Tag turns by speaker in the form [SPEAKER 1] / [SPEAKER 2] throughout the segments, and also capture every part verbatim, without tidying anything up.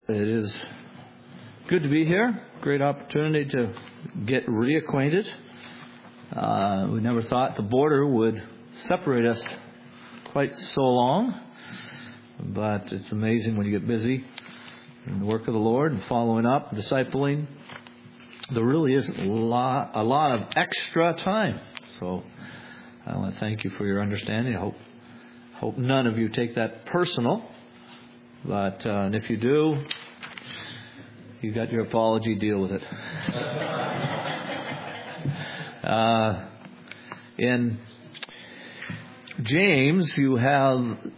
[SPEAKER 1] It is good to be here. Great opportunity to get reacquainted. Uh, we never thought the border would separate us quite so long, but it's amazing when you get busy in the work of the Lord and following up, discipling. There really isn't a lot, a lot of extra time. So I want to thank you for your understanding. I hope, hope none of you take that personal. But uh, and if you do, you got your apology. Deal with it. uh, in James, you have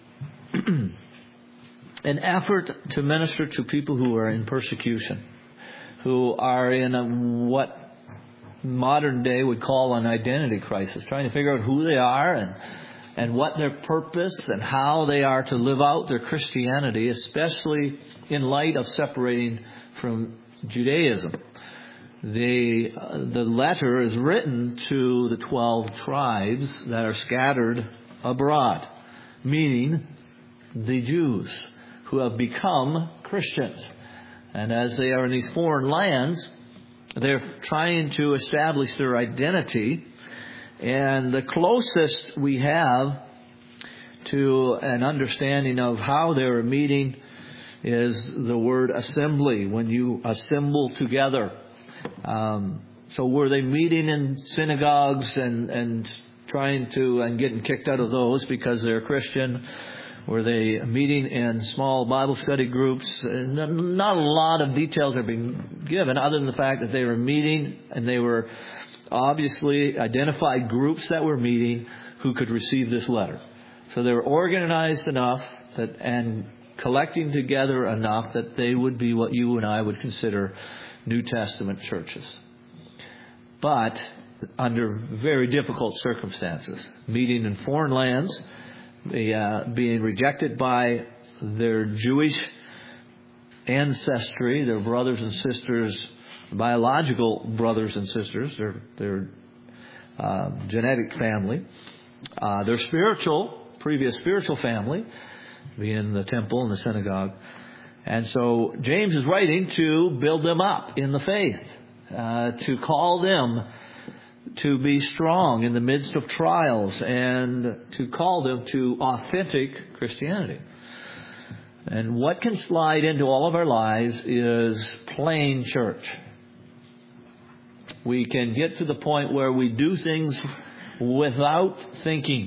[SPEAKER 1] an effort to minister to people who are in persecution, who are in a, what modern day would call an identity crisis, trying to figure out who they are and and what their purpose and how they are to live out their Christianity, especially in light of separating from Judaism. The, uh, the letter is written to the twelve tribes that are scattered abroad, meaning the Jews who have become Christians. And as they are in these foreign lands, they're trying to establish their identity. And the closest we have to an understanding of how they were meeting is the word assembly, when you assemble together. Um, so were they meeting in synagogues and, and trying to, and getting kicked out of those because they're Christian? Were they meeting in small Bible study groups? Not a lot of details are being given other than the fact that they were meeting and they were obviously identified groups that were meeting who could receive this letter. So they were organized enough that and collecting together enough that they would be what you and I would consider New Testament churches. But under very difficult circumstances, meeting in foreign lands, the, uh, being rejected by their Jewish ancestry, their brothers and sisters, biological brothers and sisters, their their uh, genetic family, uh, their spiritual, previous spiritual family, being the temple and the synagogue. And so James is writing to build them up in the faith, uh, to call them to be strong in the midst of trials, and to call them to authentic Christianity. And what can slide into all of our lives is plain church. We can get to the point where we do things without thinking.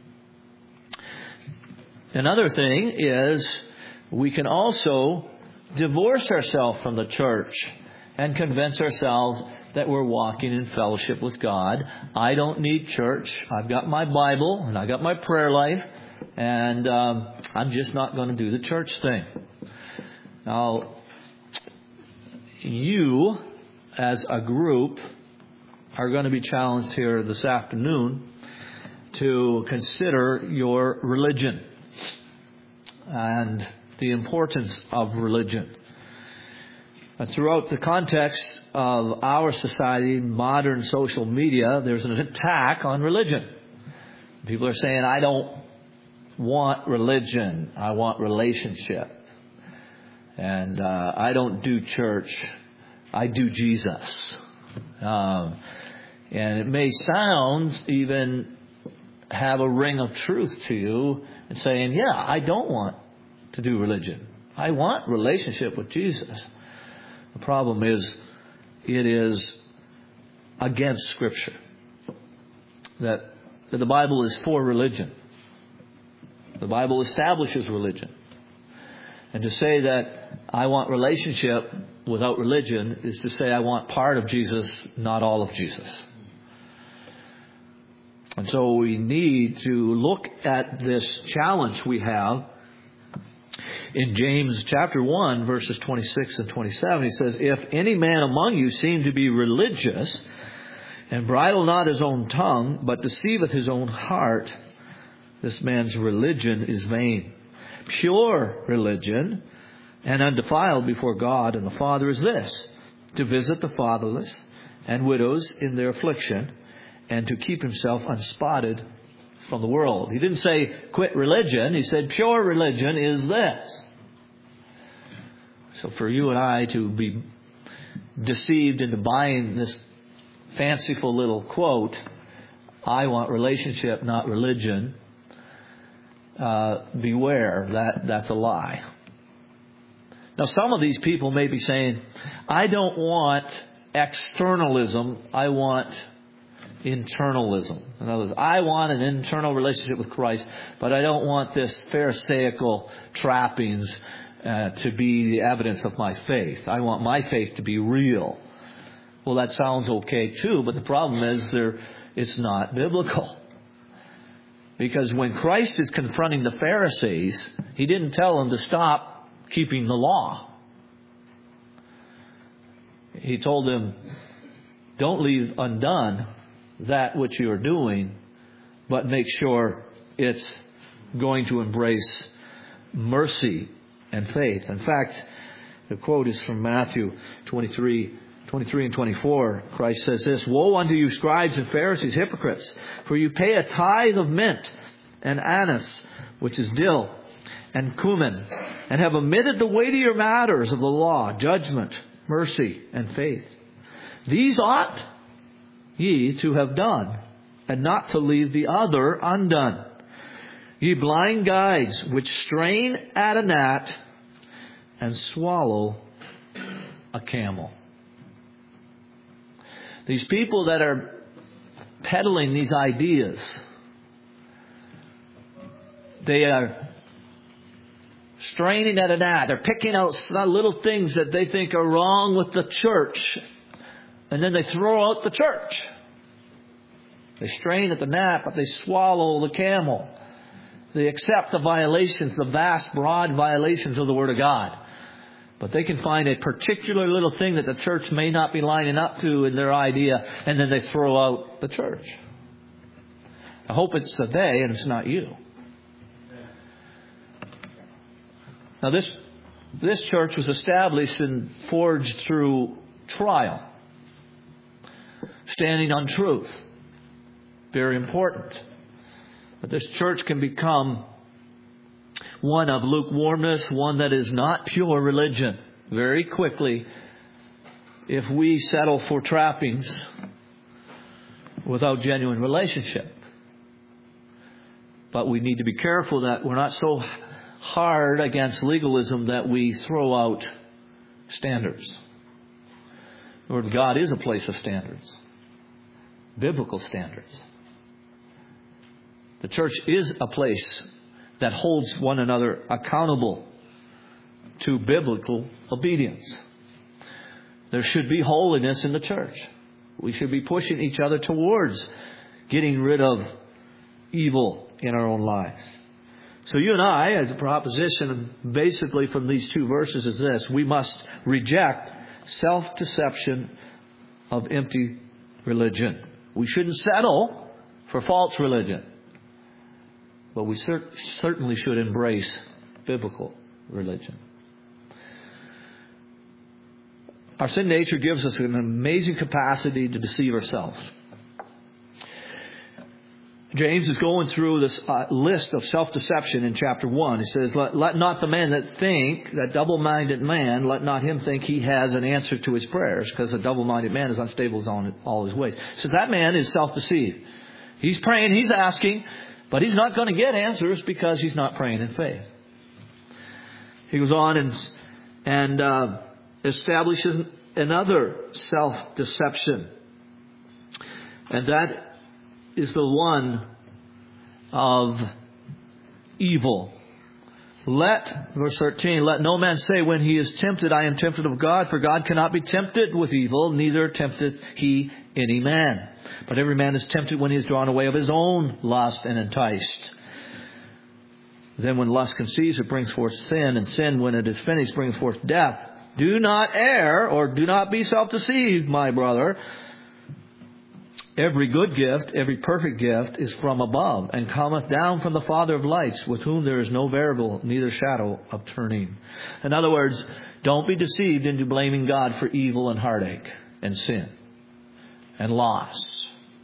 [SPEAKER 1] Another thing is we can also divorce ourselves from the church and convince ourselves that we're walking in fellowship with God. I don't need church. I've got my Bible and I got my prayer life, and um, I'm just not going to do the church thing. Now, you as a group are going to be challenged here this afternoon to consider your religion and the importance of religion. And throughout the context of our society, modern social media, there's an attack on religion. People are saying, I don't want religion, I want relationship. And uh, I don't do church, I do Jesus. Um, and it may sound, even have a ring of truth to you, and saying, yeah, I don't want to do religion. I want relationship with Jesus. The problem is, it is against Scripture. That, that the Bible is for religion. The Bible establishes religion. And to say that I want relationship without religion is to say I want part of Jesus, not all of Jesus. And so we need to look at this challenge we have. In James chapter one, verses twenty-six and twenty-seven, he says, if any man among you seem to be religious, and bridle not his own tongue, but deceiveth his own heart, this man's religion is vain. Pure religion and undefiled before God and the Father is this, to visit the fatherless and widows in their affliction, and to keep himself unspotted from the world. He didn't say quit religion. He said pure religion is this. So for you and I to be deceived into buying this fanciful little quote, I want relationship, not religion, uh, beware, that that's a lie. Now, some of these people may be saying, I don't want externalism, I want internalism. In other words, I want an internal relationship with Christ, but I don't want this pharisaical trappings uh, to be the evidence of my faith. I want my faith to be real. Well, that sounds okay too, but the problem is there, it's not biblical. Because when Christ is confronting the Pharisees, He didn't tell them to stop keeping the law. He told them, don't leave undone that which you are doing, but make sure it's going to embrace mercy and faith. In fact, the quote is from Matthew twenty-three, twenty-three and twenty-four. Christ says this, Woe unto you, scribes and Pharisees, hypocrites, for you pay a tithe of mint and anise, which is dill, and cumin, and have omitted the weightier matters of the law, judgment, mercy, and faith. These ought ye to have done, and not to leave the other undone. Ye blind guides, which strain at a gnat and swallow a camel. These people that are peddling these ideas, they are straining at a gnat. They're picking out little things that they think are wrong with the church, and then they throw out the church. They strain at the gnat, but they swallow the camel. They accept the violations, the vast, broad violations of the Word of God. But they can find a particular little thing that the church may not be lining up to in their idea, and then they throw out the church. I hope it's a they and it's not you. Now this this church was established and forged through trial. Standing on truth. Very important. But this church can become one of lukewarmness, one that is not pure religion, very quickly if we settle for trappings without genuine relationship. But we need to be careful that we're not so hard against legalism that we throw out standards. The Word of God is a place of standards. Biblical standards. The church is a place that holds one another accountable to biblical obedience. There should be holiness in the church. We should be pushing each other towards getting rid of evil in our own lives. So you and I, as a proposition, basically from these two verses is this. We must reject self-deception of empty religion. We shouldn't settle for false religion. But we cer- certainly should embrace biblical religion. Our sin nature gives us an amazing capacity to deceive ourselves. James is going through this uh, list of self-deception in chapter one. He says, let, let not the man that think, that double-minded man, let not him think he has an answer to his prayers, because a double-minded man is unstable in all his ways. So that man is self-deceived. He's praying, he's asking, but he's not going to get answers because he's not praying in faith. He goes on and, and uh, establishes another self-deception. And that is the one of evil. Let, verse thirteen, let no man say when he is tempted, I am tempted of God, for God cannot be tempted with evil, neither tempteth he any man. But every man is tempted when he is drawn away of his own lust and enticed. Then when lust conceives, it brings forth sin, and sin, when it is finished, brings forth death. Do not err, or do not be self-deceived, my brother. Every good gift, every perfect gift is from above, and cometh down from the Father of lights, with whom there is no variable, neither shadow of turning. In other words, don't be deceived into blaming God for evil and heartache and sin and loss.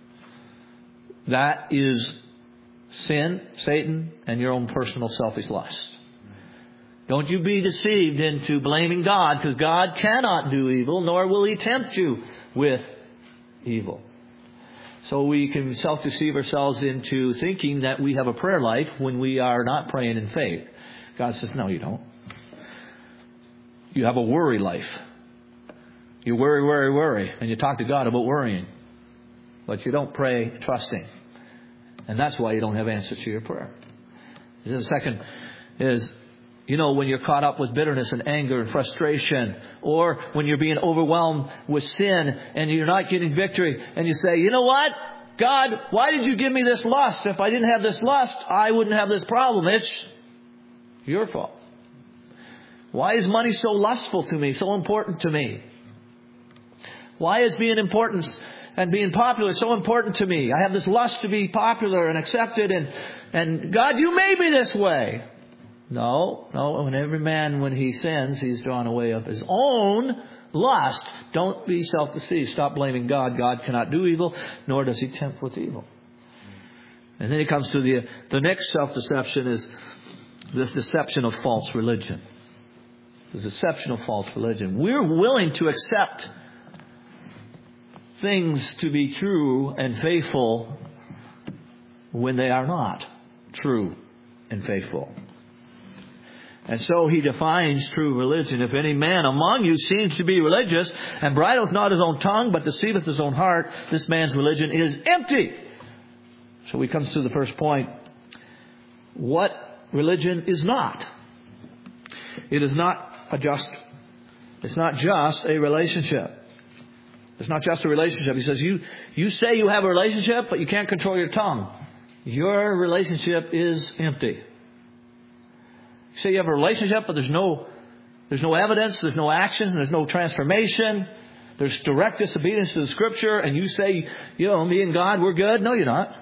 [SPEAKER 1] That is sin, Satan, and your own personal selfish lust. Don't you be deceived into blaming God, because God cannot do evil, nor will He tempt you with evil. So we can self-deceive ourselves into thinking that we have a prayer life when we are not praying in faith. God says, no, you don't. You have a worry life. You worry, worry, worry, and you talk to God about worrying. But you don't pray trusting. And that's why you don't have answers to your prayer. The second is, you know, when you're caught up with bitterness and anger and frustration, or when you're being overwhelmed with sin and you're not getting victory, and you say, you know what? God, why did you give me this lust? If I didn't have this lust, I wouldn't have this problem. It's your fault. Why is money so lustful to me, so important to me? Why is being important and being popular so important to me? I have this lust to be popular and accepted, and, and God, you made me this way. No, no. When every man, when he sins, he's drawn away of his own lust. Don't be self-deceived. Stop blaming God. God cannot do evil, nor does He tempt with evil. And then he comes to the the next self-deception is this deception of false religion. The deception of false religion. We're willing to accept things to be true and faithful when they are not true and faithful. And so he defines true religion. If any man among you seems to be religious and bridleth not his own tongue, but deceiveth his own heart, this man's religion is empty. So he comes to the first point. What religion is not? It is not a just, it's not just a relationship. It's not just a relationship. He says, you, you say you have a relationship, but you can't control your tongue. Your relationship is empty. You say you have a relationship, but there's no, there's no evidence, there's no action, there's no transformation. There's direct disobedience to the Scripture, and you say, you know, me and God, we're good. No, you're not.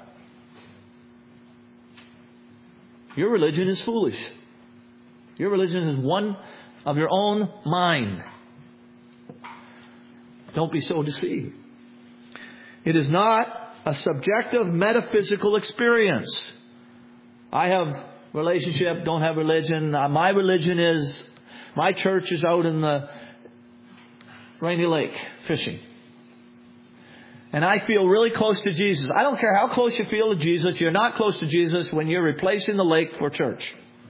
[SPEAKER 1] Your religion is foolish. Your religion is one of your own mind. Don't be so deceived. It is not a subjective metaphysical experience. I have relationship, don't have religion. Uh, my religion is, my church is out in the Rainy Lake fishing. And I feel really close to Jesus. I don't care how close you feel to Jesus. You're not close to Jesus when you're replacing the lake for church.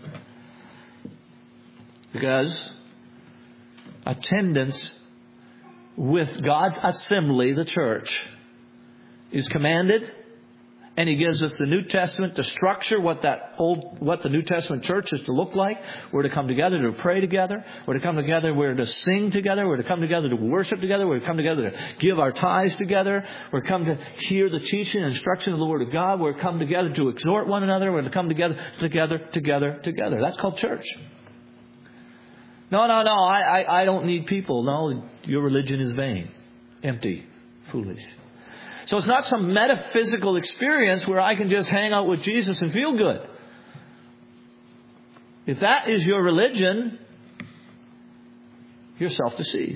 [SPEAKER 1] Because attendance with God's assembly, the church, is commanded, and He gives us the New Testament to structure what that old, what the New Testament church is to look like. We're to come together to pray together. We're to come together. We're to sing together. We're to come together to worship together. We're to come together to give our tithes together. We're to come to hear the teaching and instruction of the Word of God. We're to come together to exhort one another. We're to come together, together, together, together. That's called church. No, no, no, I, I, I don't need people. No, your religion is vain, empty, foolish. So it's not some metaphysical experience where I can just hang out with Jesus and feel good. If that is your religion, you're self-deceived.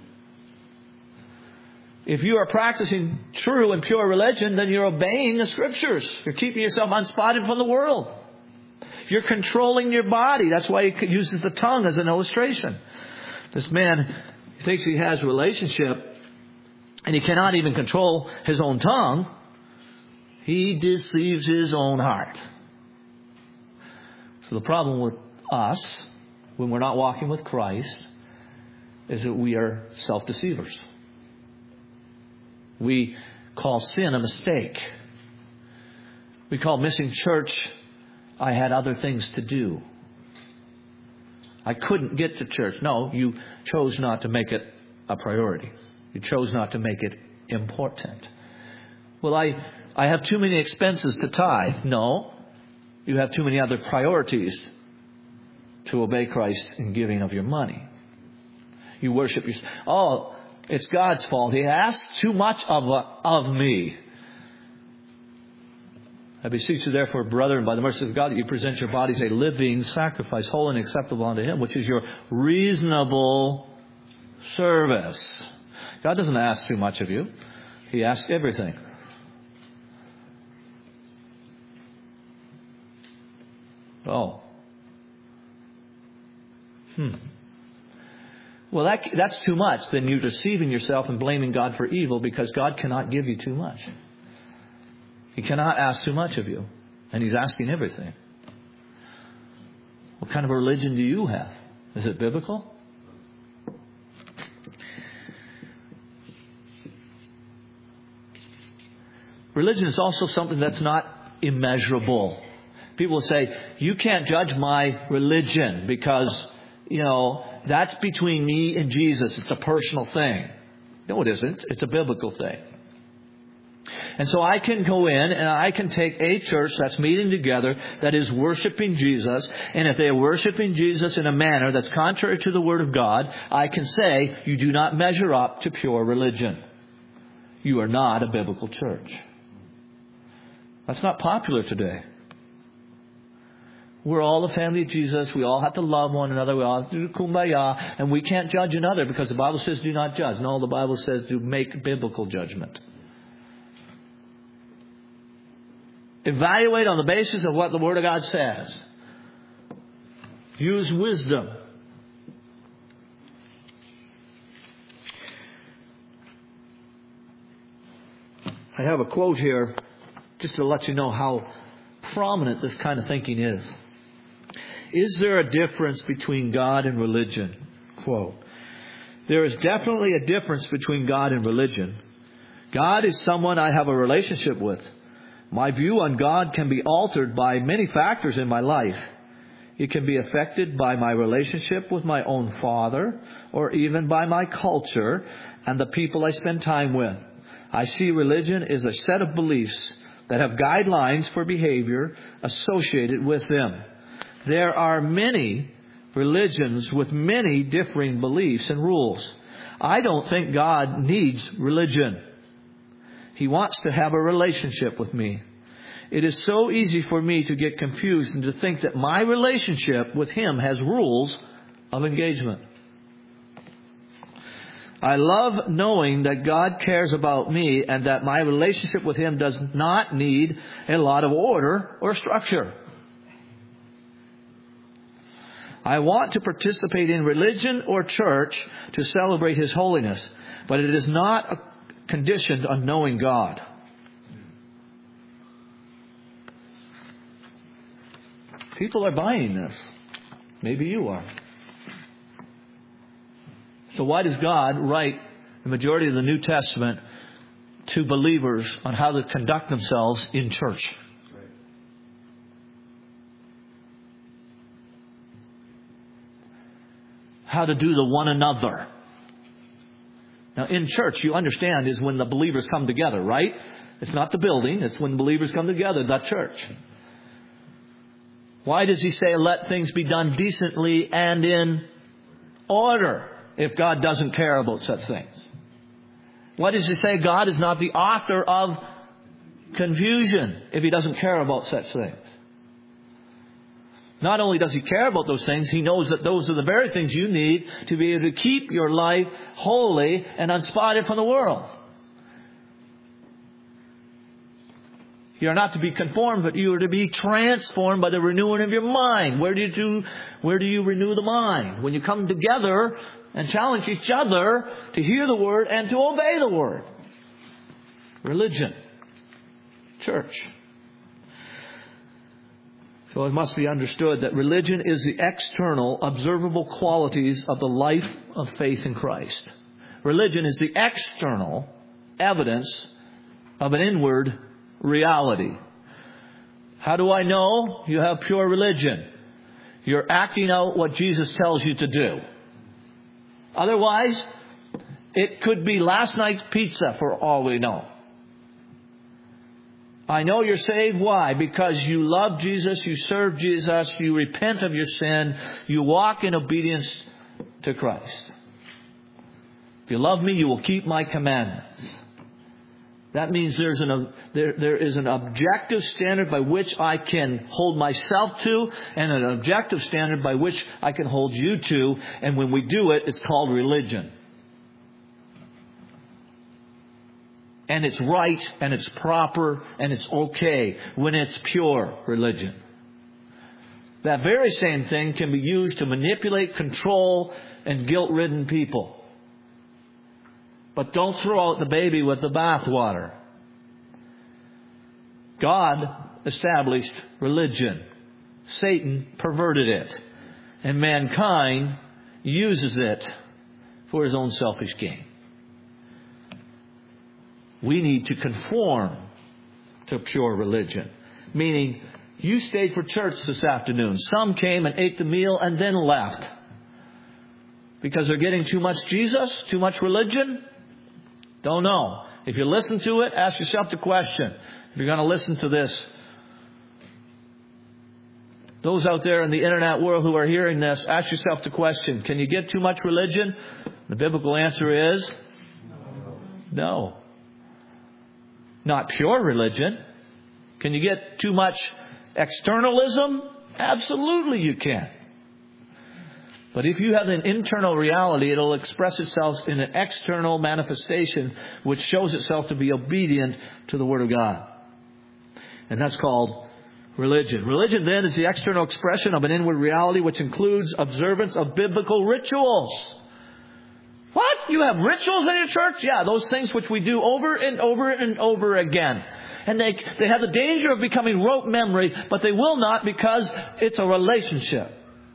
[SPEAKER 1] If you are practicing true and pure religion, then you're obeying the Scriptures. You're keeping yourself unspotted from the world. You're controlling your body. That's why he uses the tongue as an illustration. This man thinks he has a relationship, and he cannot even control his own tongue. He deceives his own heart. So the problem with us, when we're not walking with Christ, is that we are self-deceivers. We call sin a mistake. We call missing church, I had other things to do. I couldn't get to church. No, you chose not to make it a priority. You chose not to make it important. Well, I, I have too many expenses to tithe. No, you have too many other priorities to obey Christ in giving of your money. You worship your... Oh, it's God's fault. He asks too much of, of me. I beseech you therefore, brethren, by the mercy of God, that you present your bodies a living sacrifice, holy and acceptable unto Him, which is your reasonable service. God doesn't ask too much of you. He asks everything. Oh. Hmm. Well, that, that's too much. Then you're deceiving yourself and blaming God for evil, because God cannot give you too much. He cannot ask too much of you. And He's asking everything. What kind of a religion do you have? Is it biblical? Religion is also something that's not immeasurable. People will say, you can't judge my religion because, you know, that's between me and Jesus. It's a personal thing. No, it isn't. It's a biblical thing. And so I can go in and I can take a church that's meeting together that is worshiping Jesus. And if they are worshiping Jesus in a manner that's contrary to the Word of God, I can say, you do not measure up to pure religion. You are not a biblical church. That's not popular today. We're all the family of Jesus. We all have to love one another. We all have to do kumbaya. And we can't judge another because the Bible says do not judge. No, the Bible says do make biblical judgment. Evaluate on the basis of what the Word of God says. Use wisdom. I have a quote here just to let you know how prominent this kind of thinking is. Is there a difference between God and religion? Quote. There is definitely a difference between God and religion. God is someone I have a relationship with. My view on God can be altered by many factors in my life. It can be affected by my relationship with my own father, or even by my culture and the people I spend time with. I see religion as a set of beliefs that have guidelines for behavior associated with them. There are many religions with many differing beliefs and rules. I don't think God needs religion. He wants to have a relationship with me. It is so easy for me to get confused and to think that my relationship with Him has rules of engagement. I love knowing that God cares about me and that my relationship with Him does not need a lot of order or structure. I want to participate in religion or church to celebrate His holiness, but it is not conditioned on knowing God. People are buying this. Maybe you are. So why does God write the majority of the New Testament to believers on how to conduct themselves in church? How to do the one another. Now in church, you understand, is when the believers come together, right? It's not the building. It's when believers come together, that church. Why does He say let things be done decently and in order? If God doesn't care about such things. Why does He say God is not the author of confusion if He doesn't care about such things? Not only does He care about those things, He knows that those are the very things you need to be able to keep your life holy and unspotted from the world. You are not to be conformed, but you are to be transformed by the renewing of your mind. Where do you do, where do you renew the mind? When you come together and challenge each other to hear the Word and to obey the Word. Religion. Church. So it must be understood that religion is the external, observable qualities of the life of faith in Christ. Religion is the external evidence of an inward reality. How do I know you have pure religion? You're acting out what Jesus tells you to do. Otherwise, it could be last night's pizza for all we know. I know you're saved. Why? Because you love Jesus, you serve Jesus, you repent of your sin, you walk in obedience to Christ. If you love me, you will keep my commandments. That means there's an, there, there is an objective standard by which I can hold myself to, and an objective standard by which I can hold you to. And when we do it, it's called religion. And it's right, and it's proper, and it's okay when it's pure religion. that very same thing can be used to manipulate, control, and guilt-ridden people. But don't throw out the baby with the bathwater. God established religion. Satan perverted it. And mankind uses it for his own selfish gain. We need to conform to pure religion. Meaning, you stayed for church this afternoon. Some came and ate the meal and then left. Because they're getting too much Jesus, too much religion? Don't know. If you listen to it, ask yourself the question. If you're going to listen to this, those out there in the internet world who are hearing this, ask yourself the question, can you get too much religion? The biblical answer is no. Not pure religion. Can you get too much externalism? Absolutely you can. But if you have an internal reality, it'll express itself in an external manifestation which shows itself to be obedient to the Word of God. And that's called religion. Religion then is the external expression of an inward reality which includes observance of biblical rituals. What? You have rituals in your church? Yeah, those things which we do over and over and over again. And they, they have the danger of becoming rote memory, but they will not because it's a relationship.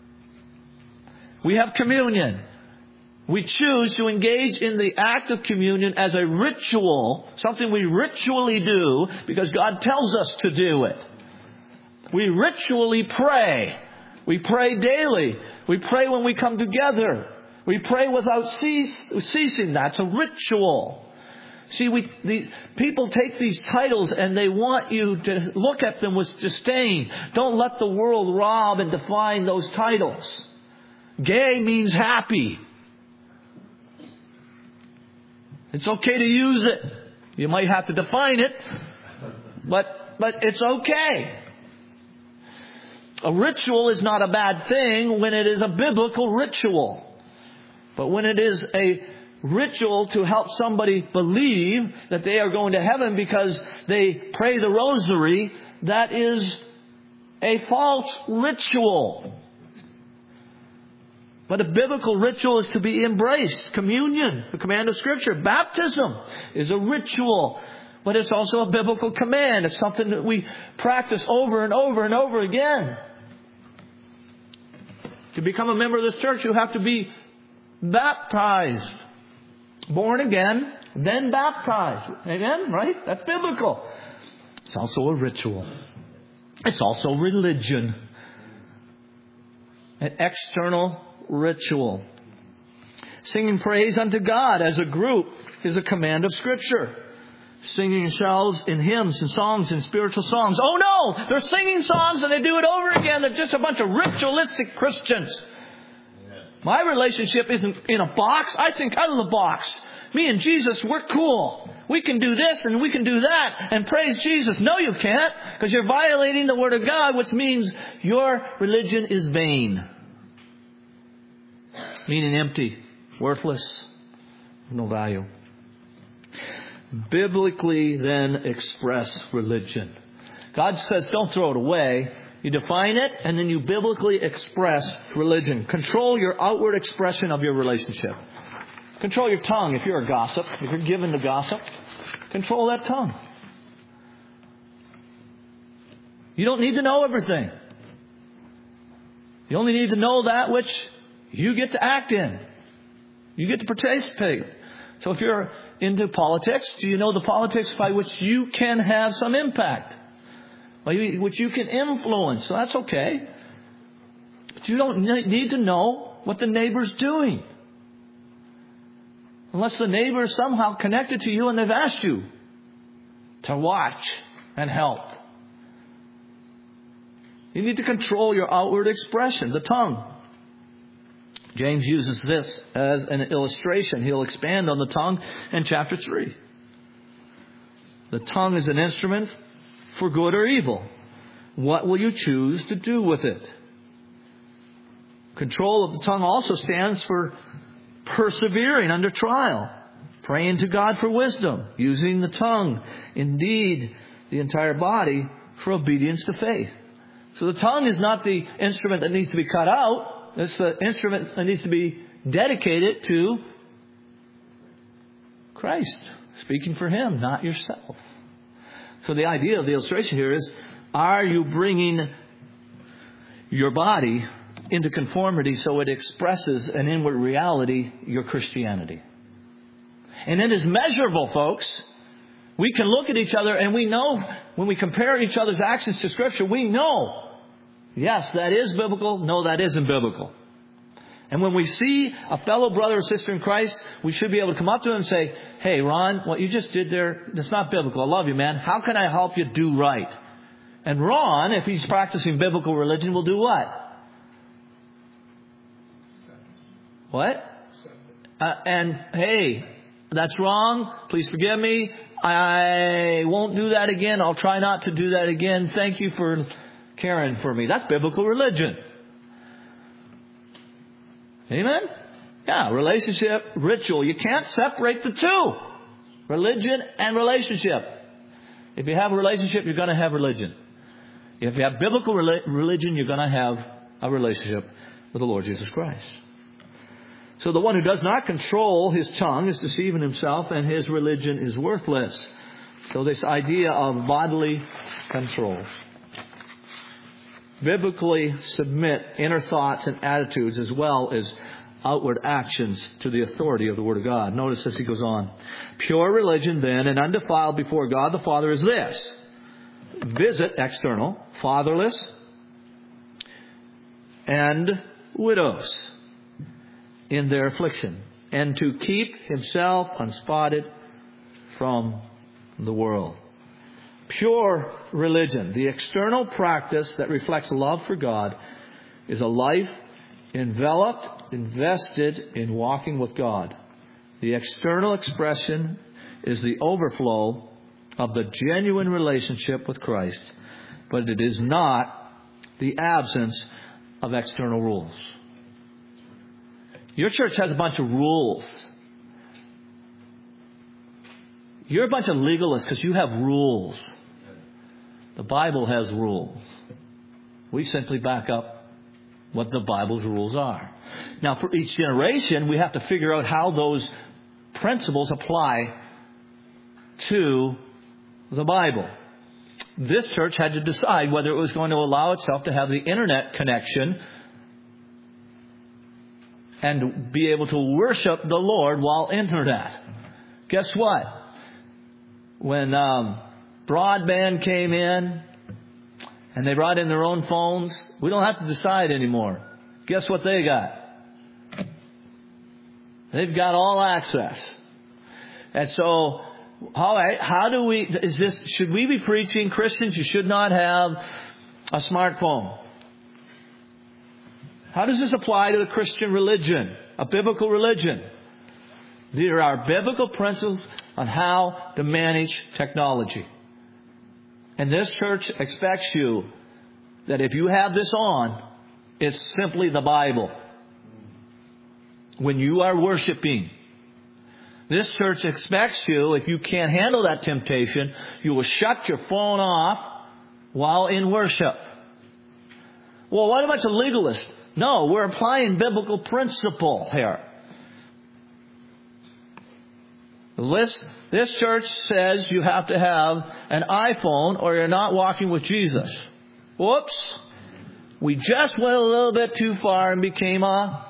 [SPEAKER 1] We have communion. We choose to engage in the act of communion as a ritual, something we ritually do because God tells us to do it. We ritually pray. We pray daily. We pray when we come together. We pray without cease, ceasing. That's a ritual. See, we these people take these titles and they want you to look at them with disdain. Don't let the world rob and define those titles. Gay means happy. It's okay to use it. You might have to define it, but but it's okay. A ritual is not a bad thing when it is a biblical ritual. But when it is a ritual to help somebody believe that they are going to heaven because they pray the rosary, that is a false ritual. But a biblical ritual is to be embraced. Communion, the command of Scripture. Baptism is a ritual, but it's also a biblical command. It's something that we practice over and over and over again. To become a member of this church, you have to be baptized. Born again, then baptized. Amen? Right? That's biblical. It's also a ritual. It's also religion. An external ritual. Singing praise unto God as a group is a command of Scripture. Singing yourselves in hymns and songs and spiritual songs. Oh no! They're singing songs and they do it over again. They're just a bunch of ritualistic Christians. My relationship isn't in a box. I think out of the box. Me and Jesus, we're cool. We can do this and we can do that and praise Jesus. No, you can't, because you're violating the Word of God, which means your religion is vain. Meaning empty, worthless, no value. Biblically then express religion. God says don't throw it away. You define it and then you biblically express religion. Control your outward expression of your relationship. Control your tongue if you're a gossip. If you're given to gossip, control that tongue. You don't need to know everything. You only need to know that which you get to act in. You get to participate. So if you're into politics, do you know the politics by which you can have some impact? By which you can influence. So that's okay. But you don't need to know what the neighbor's doing. Unless the neighbor is somehow connected to you and they've asked you to watch and help. You need to control your outward expression, the tongue. James uses this as an illustration. He'll expand on the tongue in chapter three. The tongue is an instrument for good or evil. What will you choose to do with it? Control of the tongue also stands for persevering under trial, praying to God for wisdom, using the tongue, indeed the entire body, for obedience to faith. So the tongue is not the instrument that needs to be cut out. It's the instrument that needs to be dedicated to Christ. Speaking for Him, not yourself. So the idea of the illustration here is, are you bringing your body into conformity so it expresses an inward reality, your Christianity? And it is measurable, folks. We can look at each other and we know, when we compare each other's actions to Scripture, we know, yes, that is biblical. No, that isn't biblical. And when we see a fellow brother or sister in Christ, we should be able to come up to them and say, hey, Ron, what you just did there, that's not biblical. I love you, man. How can I help you do right? And Ron, if he's practicing biblical religion, will do what? What? Uh, and, hey, that's wrong. Please forgive me. I won't do that again. I'll try not to do that again. Thank you for caring for me. That's biblical religion. Amen? Yeah, relationship, ritual. You can't separate the two. Religion and relationship. If you have a relationship, you're going to have religion. If you have biblical religion, you're going to have a relationship with the Lord Jesus Christ. So the one who does not control his tongue is deceiving himself, and his religion is worthless. So this idea of bodily control. Biblically submit inner thoughts and attitudes as well as outward actions to the authority of the Word of God. Notice as he goes on. Pure religion then and undefiled before God the Father is this. Visit external, fatherless, and widows in their affliction, and to keep himself unspotted from the world. Pure religion, the external practice that reflects love for God, is a life enveloped, invested in walking with God. The external expression is the overflow of the genuine relationship with Christ, but it is not the absence of external rules. Your church has a bunch of rules. You're a bunch of legalists because you have rules. The Bible has rules. We simply back up what the Bible's rules are. Now, for each generation, we have to figure out how those principles apply to the Bible. This church had to decide whether it was going to allow itself to have the internet connection and be able to worship the Lord while internet. Guess what? When um, broadband came in and they brought in their own phones, we don't have to decide anymore. Guess what they got? They've got all access. And so, all right, how do we, is this, should we be preaching, Christians, you should not have a smartphone? How does this apply to the Christian religion, a biblical religion? There are biblical principles on how to manage technology. And this church expects you that if you have this on, it's simply the Bible. When you are worshiping, this church expects you, if you can't handle that temptation, you will shut your phone off while in worship. Well, what about the legalists? No, we're applying biblical principle here. This, this church says you have to have an iPhone or you're not walking with Jesus. Whoops. We just went a little bit too far and became a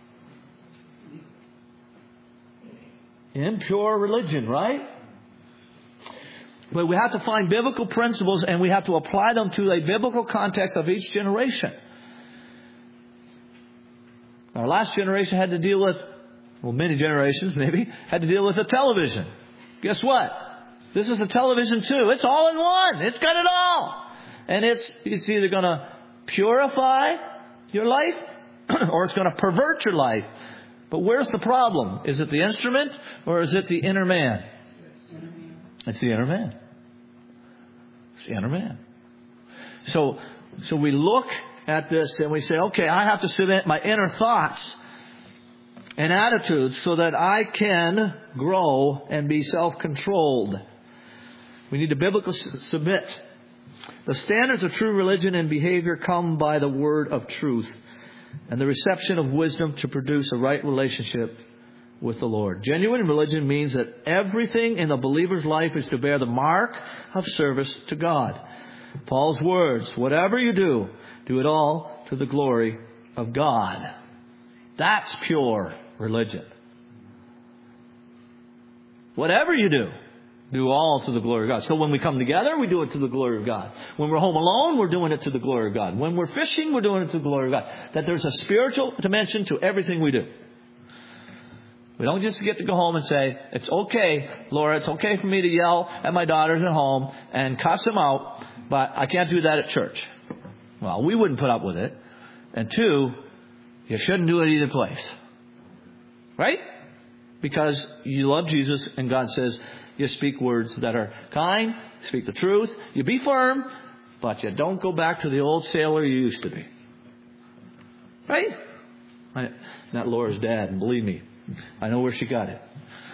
[SPEAKER 1] impure religion, right? But we have to find biblical principles and we have to apply them to a biblical context of each generation. Our last generation had to deal with, well, many generations maybe, had to deal with a television. Guess what? This is the television too. It's all in one. It's got it all. And it's, it's either going to purify your life or it's going to pervert your life. But where's the problem? Is it the instrument or is it the inner man? It's the inner man. It's the inner man. So, so we look at this and we say, okay, I have to submit my inner thoughts and attitudes so that I can grow and be self-controlled. We need to biblically submit The standards of true religion and behavior come by the word of truth and the reception of wisdom to produce a right relationship with the Lord. Genuine religion means that everything in the believer's life is to bear the mark of service to God. Paul's words, whatever you do, do it all to the glory of God. That's pure religion. Whatever you do, do all to the glory of God. So when we come together, we do it to the glory of God. When we're home alone, we're doing it to the glory of God. When we're fishing, we're doing it to the glory of God. That there's a spiritual dimension to everything we do. We don't just get to go home and say, it's okay, Laura, it's okay for me to yell at my daughters at home and cuss them out, but I can't do that at church. Well, we wouldn't put up with it. And two, you shouldn't do it either place. Right? Because you love Jesus and God says you speak words that are kind, speak the truth, you be firm, but you don't go back to the old sailor you used to be. Right? I, not Laura's dad, and believe me, I know where she got it.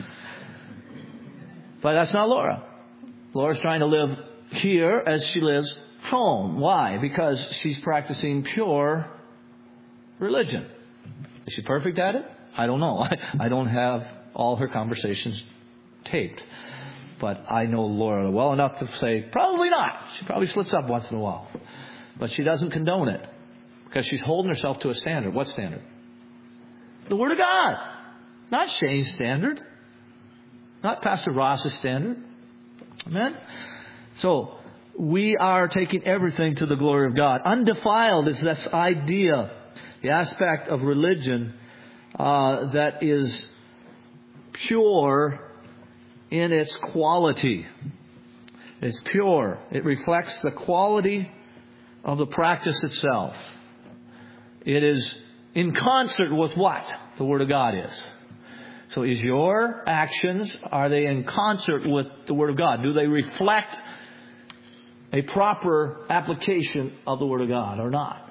[SPEAKER 1] But that's not Laura. Laura's trying to live here as she lives home. Why? Because she's practicing pure religion. Is she perfect at it? I don't know. I, I don't have all her conversations taped. But I know Laura well enough to say, probably not. She probably slips up once in a while. But she doesn't condone it. Because she's holding herself to a standard. What standard? The Word of God. Not Shane's standard. Not Pastor Ross's standard. Amen? So, we are taking everything to the glory of God. Undefiled is this idea, the aspect of religion uh, that is pure in its quality. It's pure. It reflects the quality of the practice itself. It is in concert with what the Word of God is. So is your actions, are they in concert with the Word of God? Do they reflect a proper application of the Word of God or not?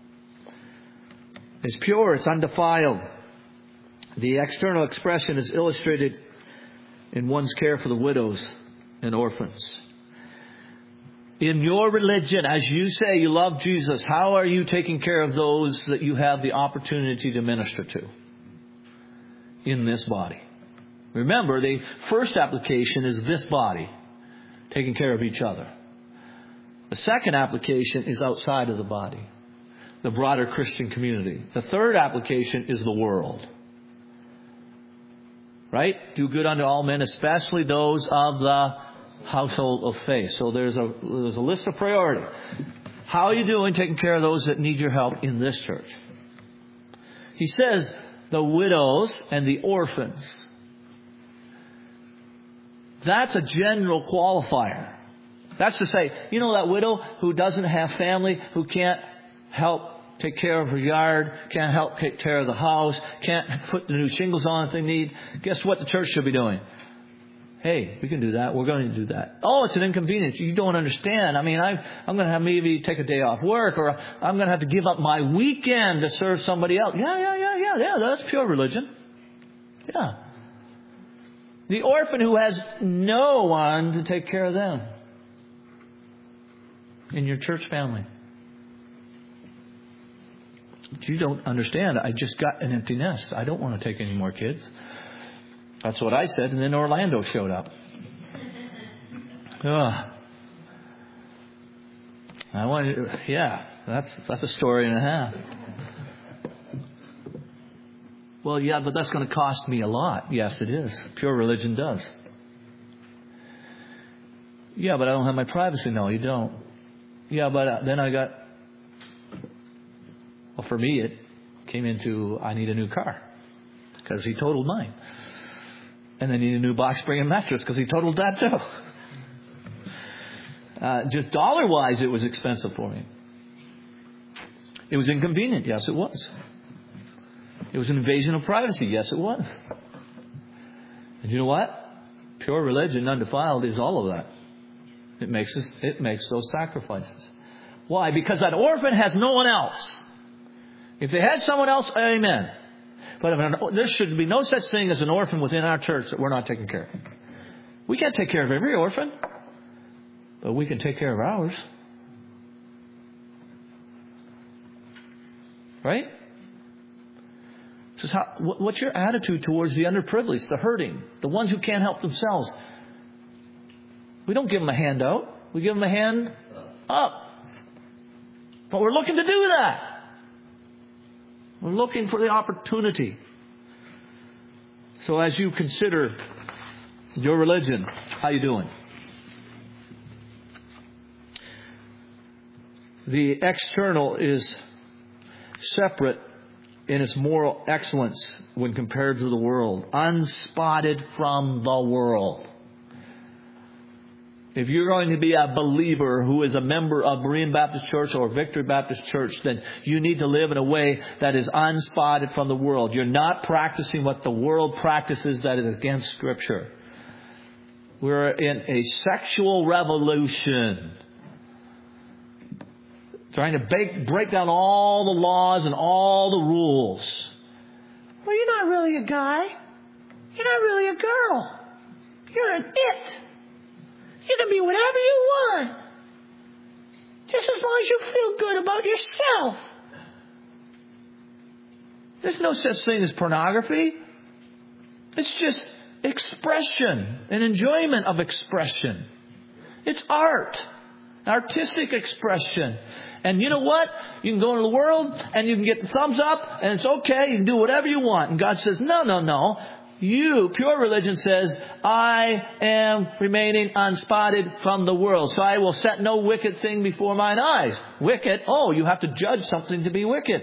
[SPEAKER 1] It's pure, it's undefiled. The external expression is illustrated in one's care for the widows and orphans. In your religion, as you say you love Jesus, how are you taking care of those that you have the opportunity to minister to in this body? Remember, the first application is this body, taking care of each other. The second application is outside of the body, the broader Christian community. The third application is the world. Right? Do good unto all men, especially those of the household of faith. So there's a there's a list of priority. How are you doing taking care of those that need your help in this church? He says the widows and the orphans. That's a general qualifier. That's to say, you know that widow who doesn't have family, who can't help take care of her yard, can't help take care of the house, can't put the new shingles on if they need. Guess what the church should be doing? Hey, we can do that. We're going to do that. Oh, it's an inconvenience. You don't understand. I mean, I, I'm going to have maybe take a day off work, or I'm going to have to give up my weekend to serve somebody else. Yeah, yeah, yeah, yeah, yeah. That's pure religion. Yeah. The orphan who has no one to take care of them in your church family. You don't understand. I just got an empty nest. I don't want to take any more kids. That's what I said, and then Orlando showed up. Ugh. I wanted, yeah, that's that's a story and a half. Well, yeah, but that's going to cost me a lot. Yes, it is. Pure religion does. Yeah, but I don't have my privacy. No, you don't. Yeah, but uh, then I got. Well, for me, it came into I need a new car because he totaled mine. And I need a new box spring and mattress because he totaled that too. Uh, just dollar-wise, it was expensive for me. It was inconvenient. Yes, it was. It was an invasion of privacy. Yes, it was. And you know what? Pure religion, undefiled, is all of that. It makes us, it makes those sacrifices. Why? Because that orphan has no one else. If they had someone else, amen. But there should be no such thing as an orphan within our church that we're not taking care of. We can't take care of every orphan, but we can take care of ours. Right? It says, how, what's your attitude towards the underprivileged, the hurting, the ones who can't help themselves? We don't give them a handout. We give them a hand up. But we're looking to do that. We're looking for the opportunity. So as you consider your religion, how you doing? The external is separate in its moral excellence when compared to the world. Unspotted from the world. If you're going to be a believer who is a member of Berean Baptist Church or Victory Baptist Church, then you need to live in a way that is unspotted from the world. You're not practicing what the world practices that is against Scripture. We're in a sexual revolution. Trying to break, break down all the laws and all the rules. Well, you're not really a guy. You're not really a girl. You're an it. You can be whatever you want. Just as long as you feel good about yourself. There's no such thing as pornography. It's just expression and enjoyment of expression. It's art. Artistic expression. And you know what? You can go into the world and you can get the thumbs up and it's okay. You can do whatever you want. And God says, no, no, no. You, pure religion says, I am remaining unspotted from the world. So I will set no wicked thing before mine eyes. Wicked? Oh, you have to judge something to be wicked.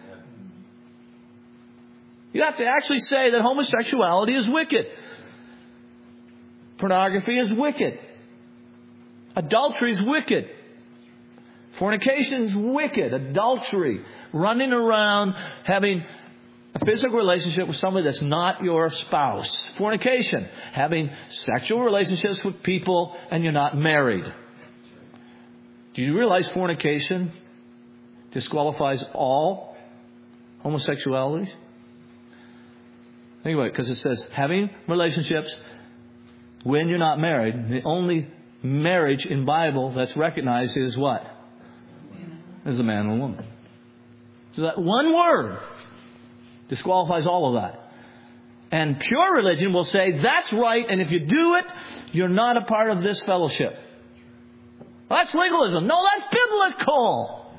[SPEAKER 1] You have to actually say that homosexuality is wicked. Pornography is wicked. Adultery is wicked. Fornication is wicked. Adultery. Running around having a physical relationship with somebody that's not your spouse. Fornication. Having sexual relationships with people and you're not married. Do you realize fornication disqualifies all homosexuality? Think about it, because it says having relationships when you're not married. The only marriage in Bible that's recognized is what? Is a man and a woman. So that one word disqualifies all of that. And pure religion will say, that's right, and if you do it, you're not a part of this fellowship. Well, that's legalism. No, that's biblical.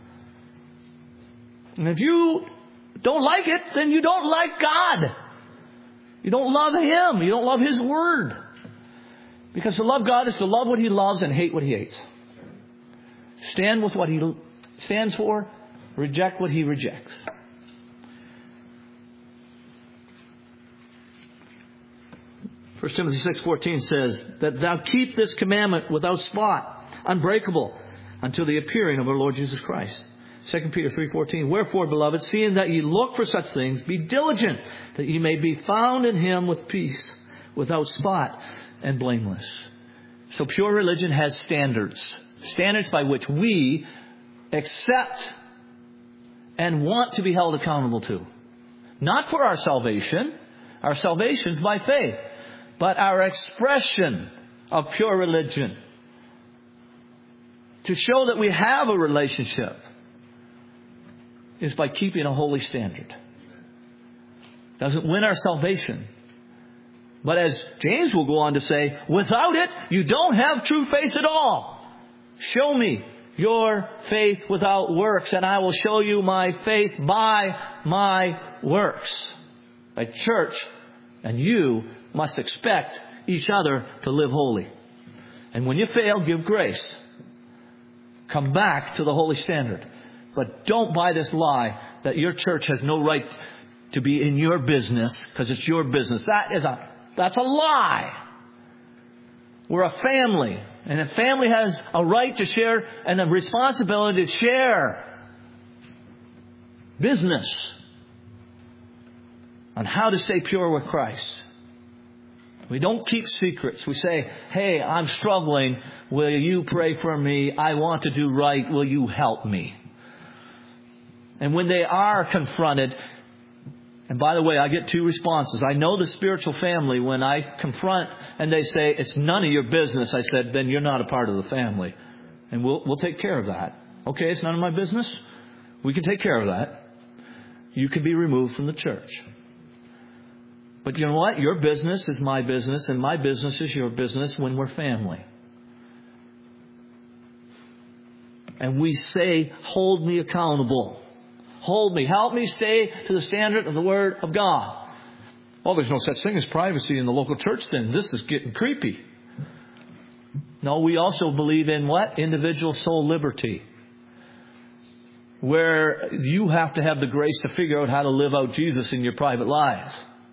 [SPEAKER 1] And if you don't like it, then you don't like God. You don't love Him. You don't love His Word. Because to love God is to love what He loves and hate what He hates. Stand with what He stands for. Reject what He rejects. First Timothy six fourteen says that thou keep this commandment without spot, unbreakable, until the appearing of our Lord Jesus Christ. Second Peter three fourteen, wherefore, beloved, seeing that ye look for such things, be diligent, that ye may be found in Him with peace, without spot, and blameless. So pure religion has standards. Standards by which we accept and want to be held accountable to. Not for our salvation. Our salvation is by faith. But our expression of pure religion, to show that we have a relationship, is by keeping a holy standard. Doesn't win our salvation. But as James will go on to say, without it, you don't have true faith at all. Show me your faith without works, and I will show you my faith by my works. A church and you must expect each other to live holy. And when you fail, give grace. Come back to the holy standard. But don't buy this lie that your church has no right to be in your business because it's your business. That is a, that's a lie. We're a family. And a family has a right to share and a responsibility to share business on how to stay pure with Christ. We don't keep secrets. We say, hey, I'm struggling. Will you pray for me? I want to do right. Will you help me? And when they are confronted, and by the way, I get two responses. I know the spiritual family when I confront and they say, it's none of your business. I said, then you're not a part of the family. And we'll, we'll take care of that. Okay, it's none of my business. We can take care of that. you can be removed from the church. But you know what? Your business is my business, and my business is your business when we're family. And we say, hold me accountable. Hold me. Help me stay to the standard of the Word of God. Well, there's no such thing as privacy in the local church then. This is getting creepy. No, we also believe in what? Individual soul liberty. Where you have to have the grace to figure out how to live out Jesus in your private lives.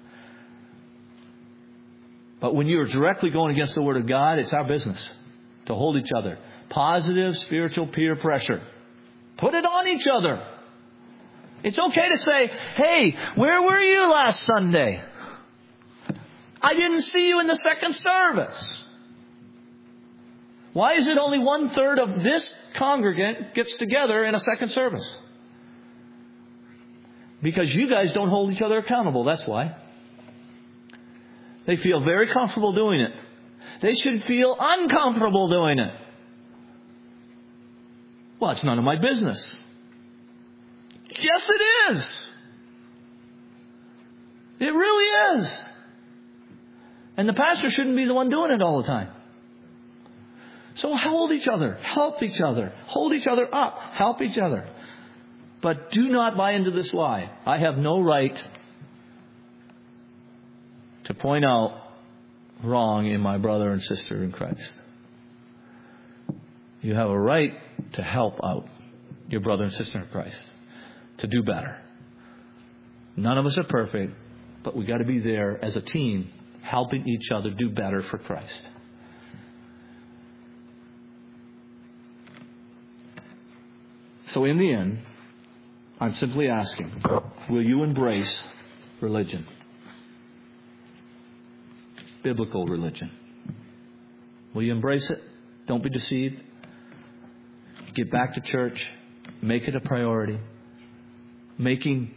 [SPEAKER 1] But when you're directly going against the Word of God, it's our business to hold each other. Positive spiritual peer pressure. Put it on each other. It's okay to say, hey, where were you last Sunday? I didn't see you in the second service. Why is it only one third of this congregant gets together in a second service? Because you guys don't hold each other accountable. That's why. They feel very comfortable doing it. They should feel uncomfortable doing it. Well, it's none of my business. Yes, it is. It really is. And the pastor shouldn't be the one doing it all the time. So hold each other. Help each other. Hold each other up. Help each other. But do not buy into this lie. I have no right to point out wrong in my brother and sister in Christ. You have a right to help out your brother and sister in Christ. To do better. None of us are perfect, but we got to be there as a team, helping each other do better for Christ. So in the end, I'm simply asking, will you embrace religion? Biblical religion. Will you embrace it? Don't be deceived. Get back to church. Make it a priority. Making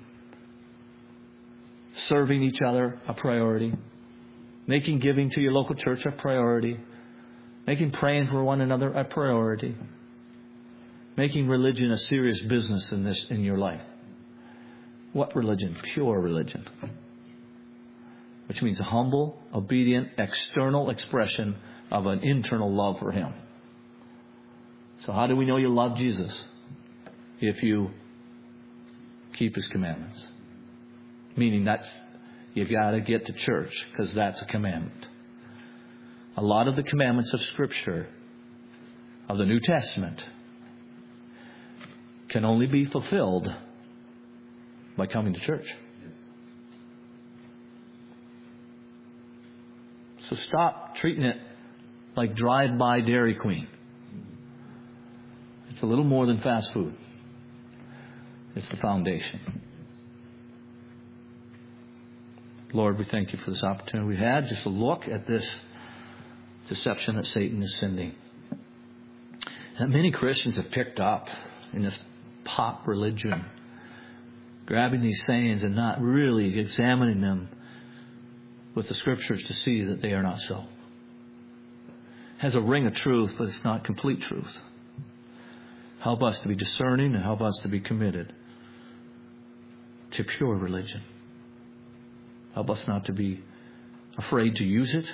[SPEAKER 1] serving each other a priority. Making giving to your local church a priority. Making praying for one another a priority. Making religion a serious business in this in your life. What religion? Pure religion. Which means a humble, obedient, external expression of an internal love for Him. So how do we know you love Jesus? If you keep His commandments. Meaning that's, you got to get to church because that's a commandment. A lot of the commandments of Scripture, of the New Testament, can only be fulfilled by coming to church. So stop treating it like drive-by Dairy Queen. It's a little more than fast food. It's the foundation. Lord, we thank you for this opportunity we had just to look at this deception that Satan is sending. That many Christians have picked up in this pop religion, grabbing these sayings and not really examining them with the Scriptures to see that they are not so. It has a ring of truth, but it's not complete truth. Help us to be discerning and help us to be committed to pure religion. Help us not to be afraid to use it,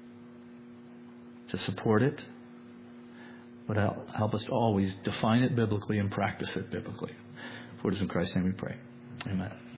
[SPEAKER 1] to support it, but help us to always define it biblically and practice it biblically. For it is in Christ's name we pray. Amen.